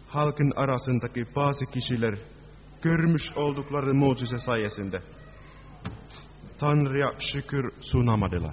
halkın arasındaki bazı kişiler görmüş oldukları mucize sayesinde Tanrı'ya şükür sunamadılar.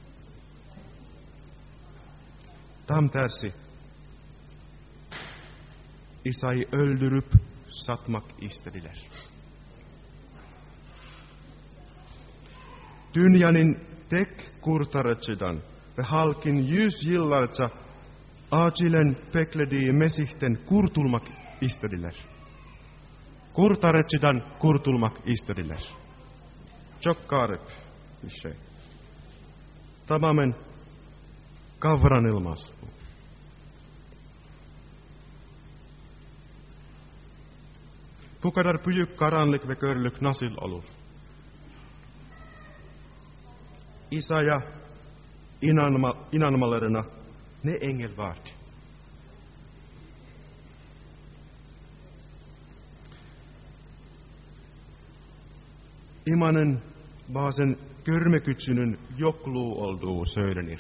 Tam tersi, İsa'yı öldürüp satmak istediler. Dünyanın tek kurtarıcıdan ve halkın yüzyıllarca acilen beklediği Mesih'ten kurtulmak istediler. Kurtarıcıdan kurtulmak istediler. Çok garip bir şey. Tamamen kavranılmaz bu. Bu kadar büyük karanlık ve körlük nasıl olur? İsa'ya inanmalarına ne engel vardı? İmanın bazen görme gücünün yokluğu olduğu söylenir.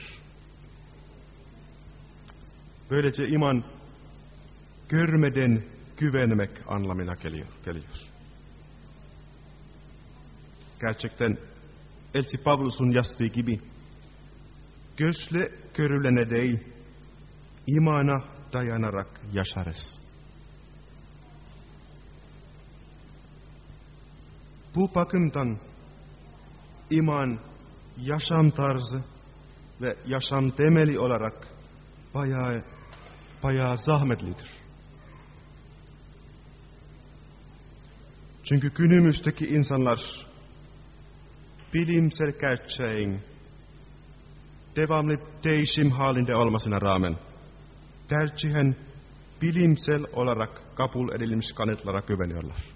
Böylece iman görmeden güvenmek anlamına geliyor. Gerçekten Elçi Pavlus'un yazdığı gibi gözle görülene değil, imana dayanarak yaşarız. Bu bakımdan iman yaşam tarzı ve yaşam temeli olarak bayağı zahmetlidir. Çünkü günümüzdeki insanlar bilimsel gerçeğin devamlı değişim halinde olmasına rağmen tercihen bilimsel olarak kabul edilmiş kanıtlara güveniyorlar.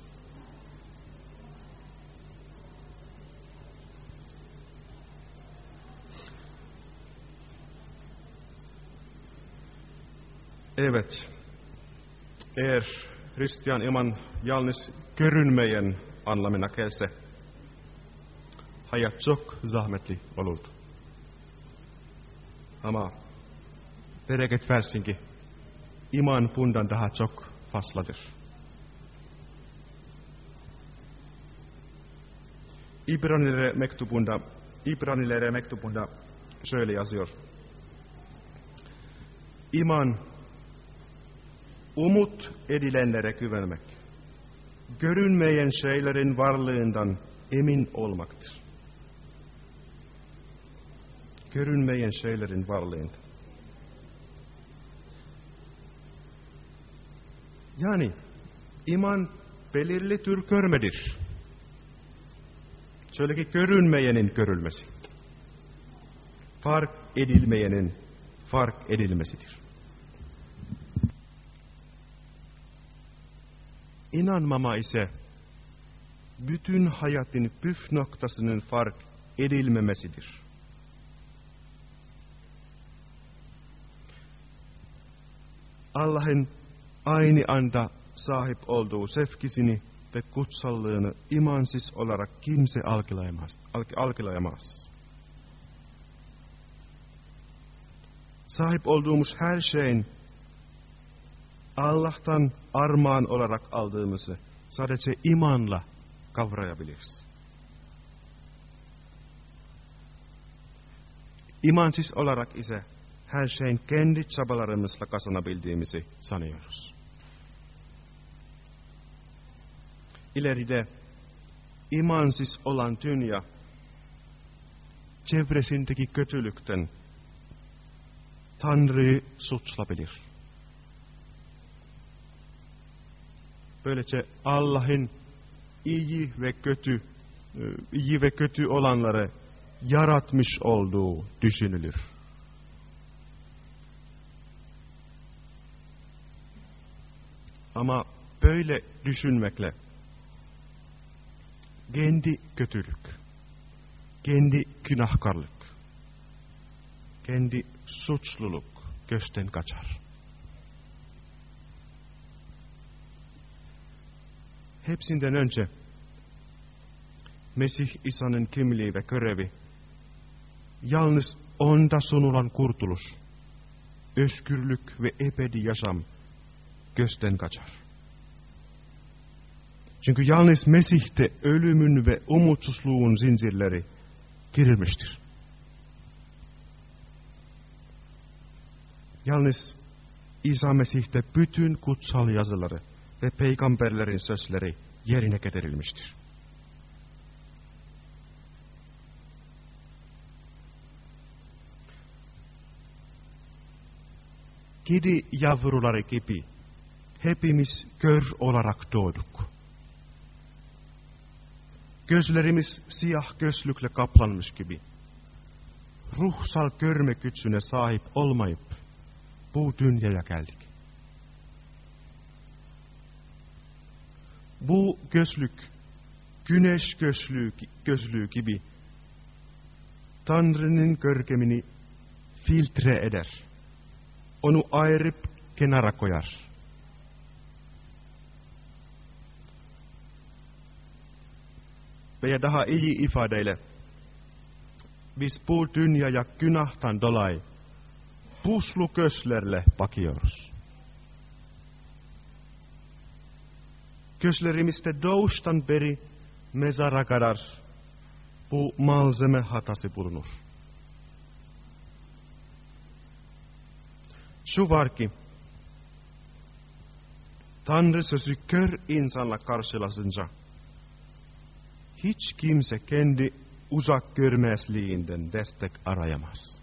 Evet, eğer Hristiyan iman yalnız görünmeyen anlamına gelse, hayat çok zahmetli olurdu. Ama bereket versin ki iman bundan daha çok fazladır. İbranilere mektubunda şöyle yazıyor. İman, umut edilenlere güvenmek, görünmeyen şeylerin varlığından emin olmaktır. Görünmeyen şeylerin varlığından. Yani iman belirli tür görmedir. Şöyle ki görünmeyenin görülmesi. Fark edilmeyenin fark edilmesidir. İnanmama ise bütün hayatın püf noktasının fark edilmemesidir. Allah'ın aynı anda sahip olduğu sevgisini ve kutsallığını imansız olarak kimse algılayamaz. Sahip olduğumuz her şeyin Allah'tan armağan olarak aldığımızı sadece imanla kavrayabiliriz. İmansız olarak ise her şeyin kendi çabalarımızla kazanabildiğimizi sanıyoruz. İleride imansız olan dünya çevresindeki kötülükten Tanrı'yı suçlayabilir. Böylece Allah'ın iyi ve kötü olanları yaratmış olduğu düşünülür. Ama böyle düşünmekle kendi kötülük, kendi günahkarlık, kendi suçluluk gözden kaçar. Hepsinden önce Mesih İsa'nın kimliği ve görevi yalnız onda sunulan kurtuluş, özgürlük ve ebedi yaşam gözden kaçar. Çünkü yalnız Mesih'te ölümün ve umutsuzluğun zincirleri kırılmıştır. Yalnız İsa Mesih'te bütün kutsal yazıları ve peygamberlerin sözleri yerine getirilmiştir. Kedi yavruları gibi hepimiz kör olarak doğduk. Gözlerimiz siyah gözlükle kaplanmış gibi. Ruhsal görme gücüne sahip olmayıp bu dünyaya geldik. Bu gözlük, güneş gözlüğü gibi Tanrı'nın görkemini filtre eder. Onu ayırıp kenara koyar. Veya daha iyi ifadeyle, biz bu dünyaya günahtan dolayı puslu gözlerle bakıyoruz. Gözlerimizde doğuştan beri mezara kadar bu malzeme hatası bulunur. Şu var ki, Tanrı sözü kör insanla karşılaşınca, hiç kimse kendi uzak görmezliğinden destek arayamaz.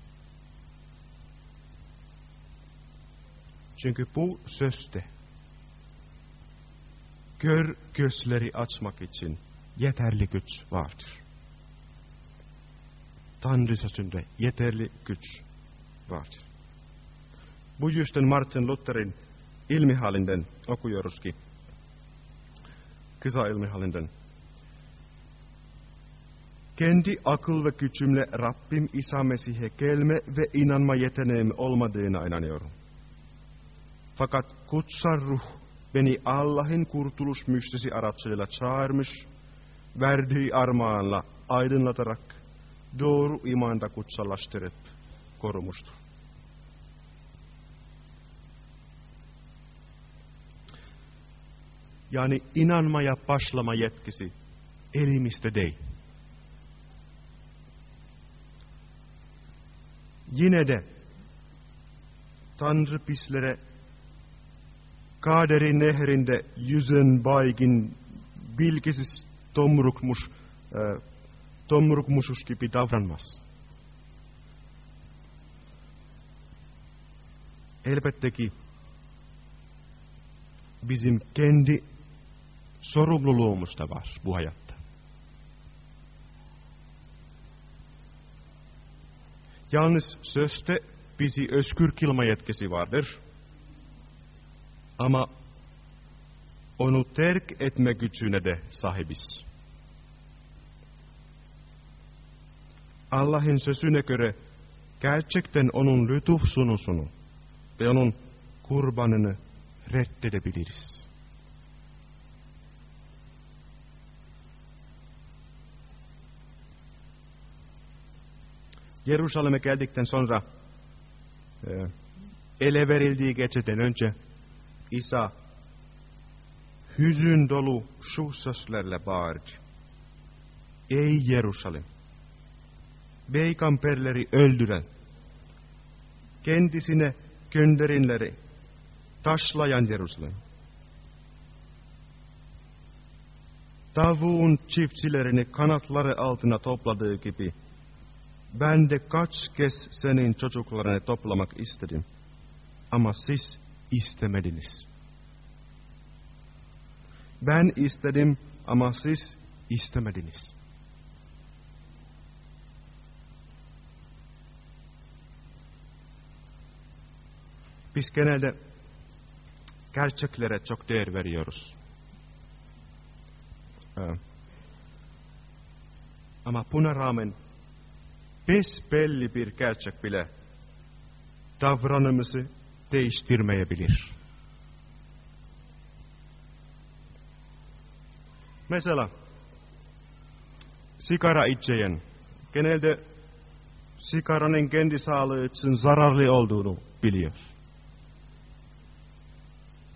Çünkü bu sözde kör gözleri açmak için yeterli güç vardır. Tanrı sözünde yeterli güç vardır. Bu yüzden Martin Luther'in ilmihalinden okuyoruz ki, kısa ilmihalinden, kendi akıl ve gücümle Rabbim İsa Mesih'e gelme ve inanma yeteneğim olmadığına inanıyorum. Fakat kutsal ruh beni Allah'ın kurtuluş müjdesi aracılığıyla çağırmış, verdiği armağanla aydınlatarak doğru imanda kutsallaştırıp korumuştur. Yani inanmaya başlama yetkisi elimizde değil. Yine de Tanrı bizlere Kaderi nehrinde yüzen baygın bilgisiz tomrukmuşuz gibi davranmaz. Elbette ki bizim kendi sorumluluğumuz da var bu hayatta. Yalnız sözde bizi özgür kılma yetkisi vardır. Ama onu terk etme gücüne de sahibiz. Allah'ın sözüne göre gerçekten onun lütuf sunusunu ve onun kurbanını reddedebiliriz. Jerusalem'e geldikten sonra ele verildiği geceden önce İsa hüzün dolu şu sözlerle bağırdı. Ey Jerusalem! Peygamberleri öldüren, kendisine gönderinleri taşlayan Jerusalem! Tavuğun çiftçilerini kanatları altına topladığı gibi, ben de kaç kez senin çocuklarını toplamak istedim. Ama siz istemediniz. Ben istedim ama siz istemediniz. Biz genelde gerçeklere çok değer veriyoruz. Ama buna rağmen besbelli bir gerçek bile davranımızı değiştirmeyebilir. Mesela sigara içen genelde sigaranın kendi sağlığı için zararlı olduğunu biliyor.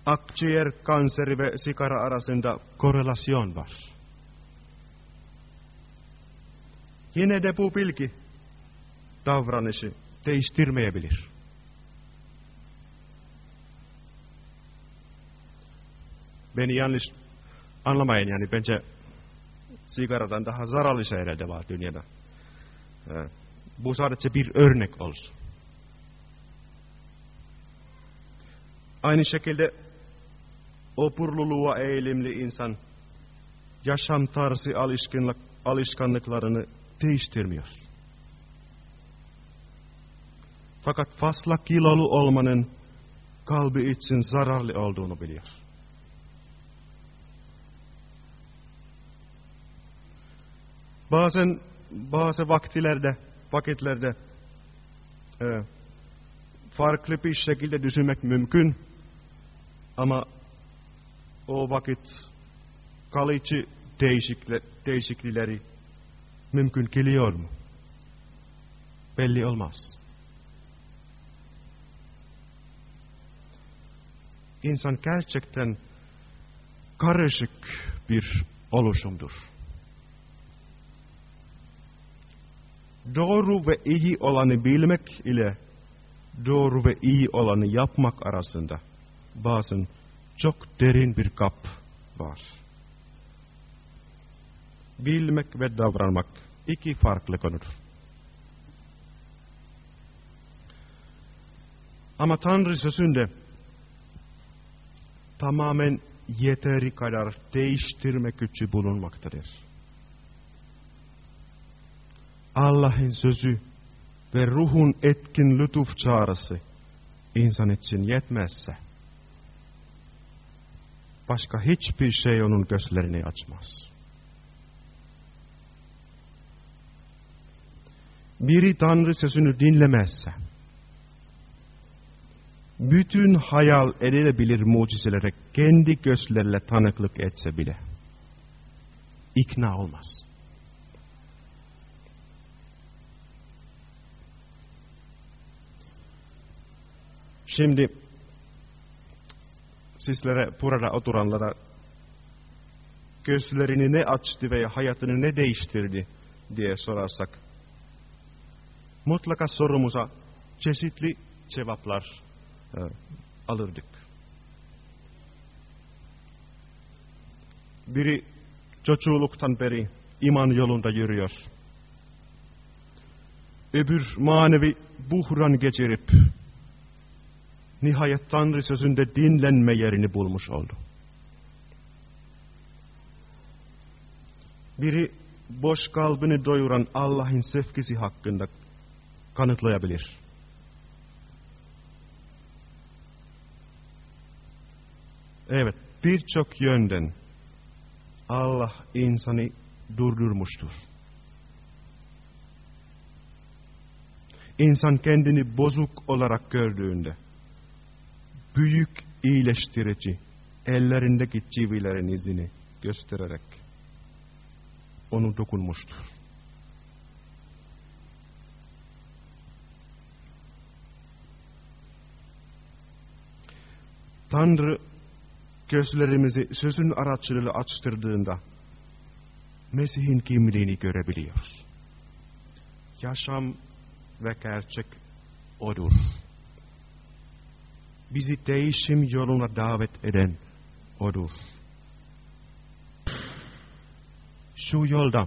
aktier, canceri ve sigara arasında korelasyon var. Yine de bu bilgi davranışı değiştirmeyebilir. Beni yanlış anlamayın, yani bence sigaradan daha zararlı şeyler de var dünyada. Bu sadece bir örnek olsun. Aynı şekilde opurluluğa eğilimli insan yaşam tarzı alışkanlıklarını değiştirmiyor. Fakat fazla kilolu olmanın kalbi için zararlı olduğunu biliyor. Bazı vakitlerde farklı bir şekilde düşünmek mümkün, ama o vakit kalıcı değişiklikleri mümkün geliyor mu? Belli olmaz. İnsan gerçekten karışık bir oluşumdur. Doğru ve iyi olanı bilmek ile doğru ve iyi olanı yapmak arasında bazen çok derin bir gap var. Bilmek ve davranmak iki farklı konudur. Ama Tanrı sözünde tamamen yeteri kadar değiştirme gücü bulunmaktadır. Allah'ın sözü ve ruhun etkin lütuf çağrısı insan için yetmezse, başka hiçbir şey onun gözlerini açmaz. Biri Tanrı sözünü dinlemezse, bütün hayal edilebilir mucizelere kendi gözlerle tanıklık etse bile ikna olmaz. Şimdi sizlere, burada oturanlara, gözlerini ne açtı veya hayatını ne değiştirdi diye sorarsak, mutlaka sorumuza çeşitli cevaplar alırdık. Biri çocukluktan beri iman yolunda yürüyor. Öbür manevi buhran geçirip nihayet Tanrı sözünde dinlenme yerini bulmuş oldu. Biri boş kalbini doyuran Allah'ın sevgisi hakkında kanıtlayabilir. Evet, birçok yönden Allah insanı durdurmuştur. İnsan kendini bozuk olarak gördüğünde büyük iyileştirici ellerindeki çivilerin izini göstererek onu dokunmuştur. Tanrı gözlerimizi sözün aracılığıyla açtırdığında Mesih'in kimliğini görebiliyoruz. Yaşam ve gerçek odur. Bizi değişim yoluna davet eden odur. Şu yolda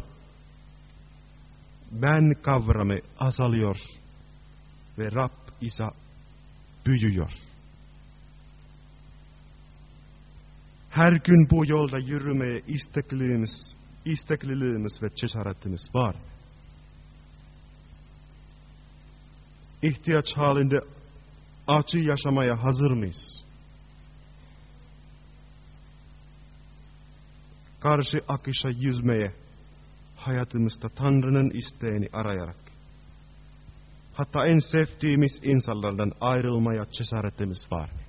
ben kavramı azalıyor ve Rab İsa büyüyor. Her gün bu yolda yürümeye istekliliğimiz ve cesaretimiz var. İhtiyaç halinde acı yaşamaya hazır mıyız? Karşı akışa yüzmeye, hayatımızda Tanrı'nın isteğini arayarak, hatta en sevdiğimiz insanlardan ayrılmaya cesaretimiz var mı?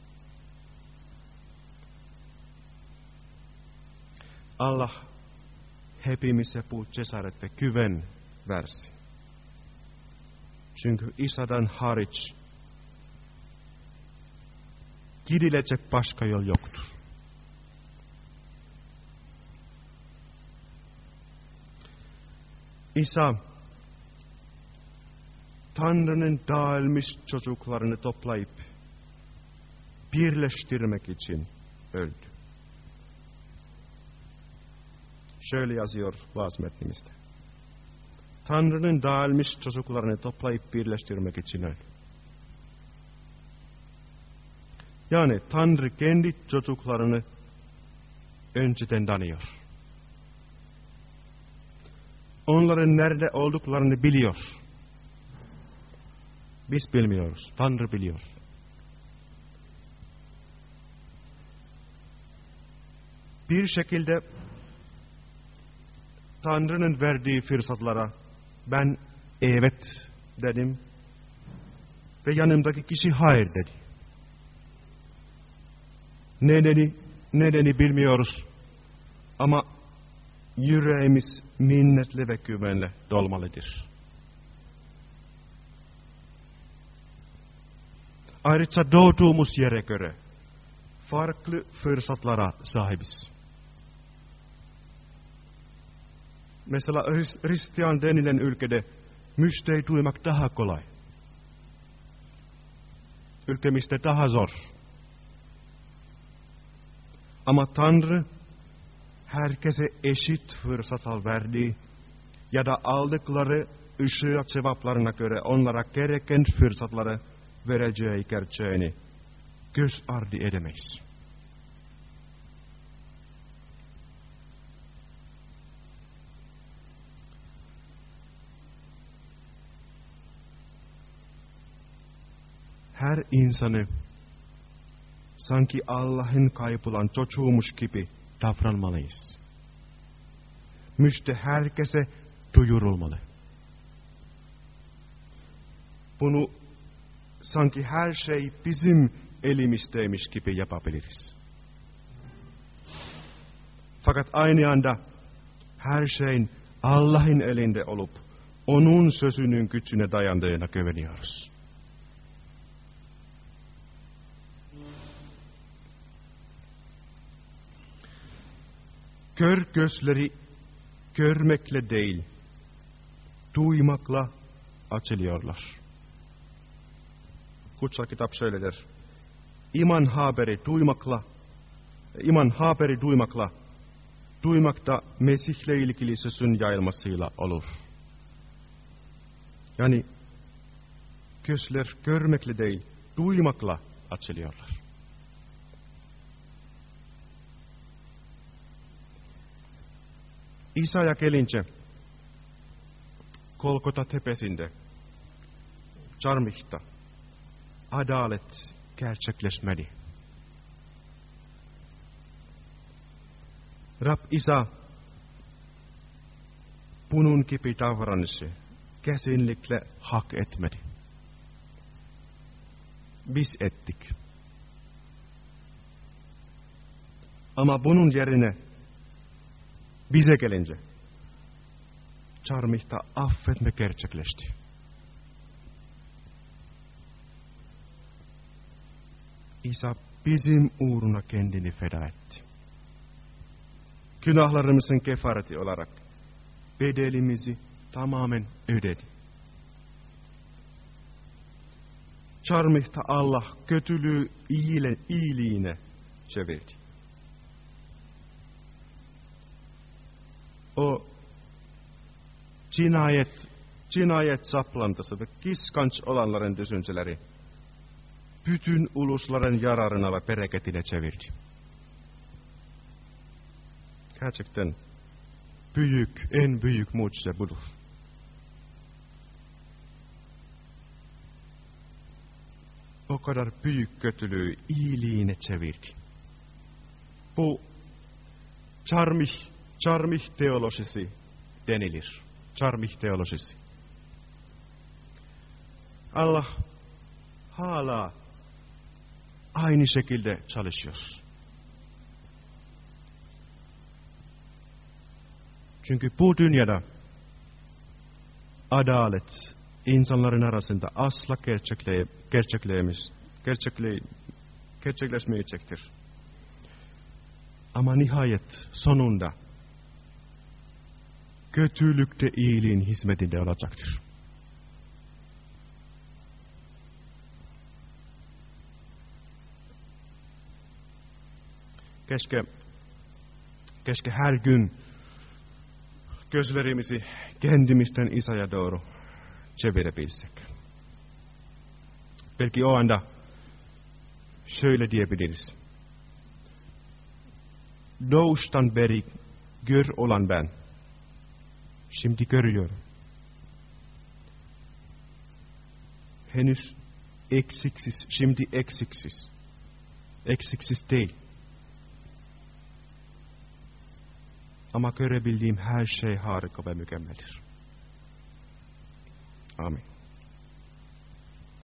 Allah hepimize bu cesaret ve güven versin. Çünkü İsa'dan hariç gidilecek başka yol yoktur. İsa, Tanrı'nın dağılmış çocuklarını toplayıp birleştirmek için öldü. Şöyle yazıyor vaaz metnimizde. Tanrı'nın dağılmış çocuklarını toplayıp birleştirmek için öldü. Yani Tanrı kendi çocuklarını önceden tanıyor. Onların nerede olduklarını biliyor. Biz bilmiyoruz. Tanrı biliyor. Bir şekilde Tanrı'nın verdiği fırsatlara ben evet dedim ve yanımdaki kişi hayır dedi. Nedeni bilmiyoruz ama yüreğimiz minnetli ve güvenle dolmalıdır. Ayrıca doğduğumuz yere göre farklı fırsatlara sahibiz. Mesela Hristiyan denilen ülkede müjdeyi duymak daha kolay. Ülkemizde daha zor. Ama Tanrı herkese eşit fırsat verdi ya da aldıkları ışığa cevaplarına göre onlara gereken fırsatları vereceği gerçeğini göz ardı edemeyiz. Her insanı sanki Allah'ın kaybolan çocuğumuş gibi davranmalıyız. Müjde herkese duyurulmalı. Bunu sanki her şey bizim elimizdeymiş gibi yapabiliriz. Fakat aynı anda her şeyin Allah'ın elinde olup onun sözünün gücüne dayandığına güveniyoruz. Kör gözleri görmekle değil, duymakla açılıyorlar. Kutsal kitap şöyle der. İman haberi duymakla, duymak da Mesih'le ilgili sözün yayılmasıyla olur. Yani gözler görmekle değil, duymakla açılıyorlar. İsa'ya gelince Golgota tepesinde çarmıhta adalet gerçekleşmedi. Rab İsa bunun gibi davranışı kesinlikle hak etmedi. Biz ettik. Ama bunun yerine bize gelince çarmıhta affetme gerçekleşti. İsa bizim uğruna kendini feda etti. Günahlarımızın kefareti olarak bedelimizi tamamen ödedi. Çarmıhta Allah kötülüğü iyiliğine çevirdi. O cinayet saplantısı ve kıskanç olanların düşünceleri bütün ulusların yararına ve bereketine çevirdi. Gerçekten en büyük mucize budur. O kadar büyük kötülüğü iyiliğine çevirdi. Bu çarmıh teolojisi denilir. Çarmıh teolojisi. Allah hala aynı şekilde çalışıyor. Çünkü bu dünyada adalet insanların arasında asla gerçekleşmeyecektir. Ama nihayet sonunda kötülükte iyiliğin hizmetinde olacaktır. Keşke her gün gözlerimizi kendimizden İsa'ya doğru çevirebilsek. Belki o anda şöyle diyebiliriz. Doğuştan beri gör olan ben, şimdi görüyorum. Henüz eksiksiz, şimdi eksiksiz. Eksiksiz değil. Ama görebildiğim her şey harika ve mükemmeldir. Amin.